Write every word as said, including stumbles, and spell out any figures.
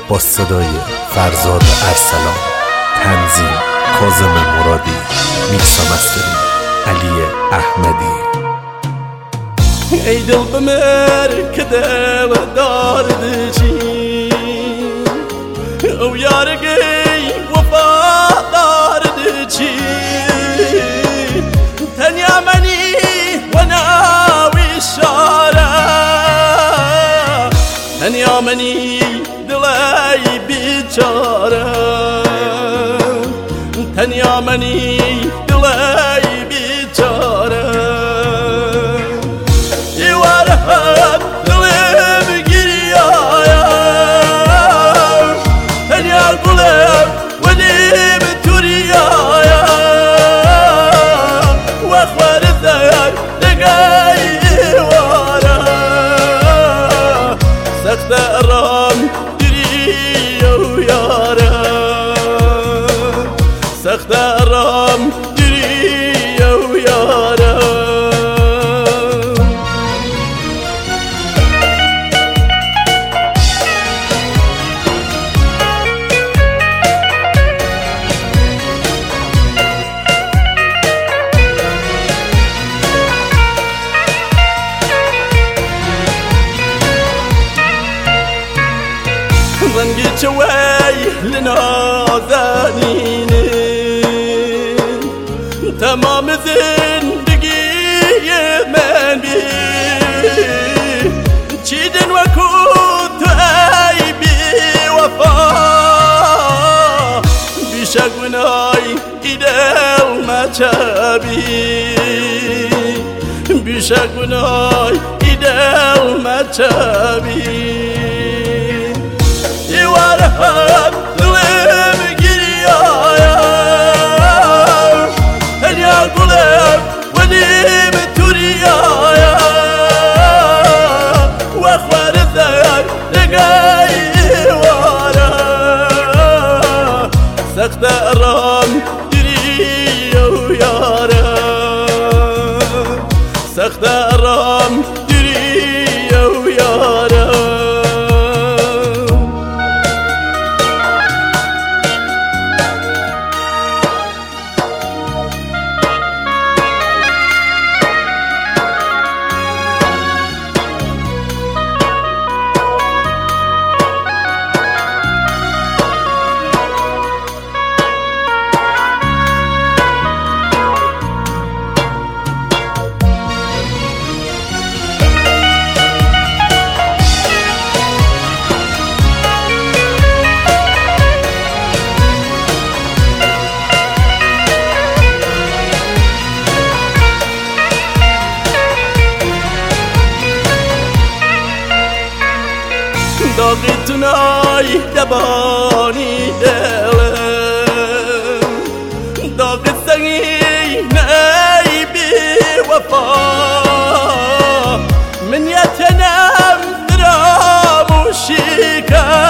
با صدای فرزاد ارسلان، تنظیم کاظم مرادی، میکس و مسترینگ علی احمدی. ای دل بمر که دل دارد چی او یارگی وفا دارد چی تنیا منی و ناوی شاره تنیا منی دلای بیچاره تنیا منی دلای بیچاره سخترام دریو یارا سخترام دریو یارا رنگی چوی لنازنین تمام زندگی من بی چیدن و کود ای بی وفا بیش گنای ایدل مچبی بیش گنای ایدل مچبی وارهب دلم گریایا هنیا قلب ولیم توریایا واخوار الثار لقاي وارا سخت الرام دريو يارا سخت الرام دريو يارا داغی تنای دبانی دلم داغ سنگین ای بی وفا من یتنم فراموشی کن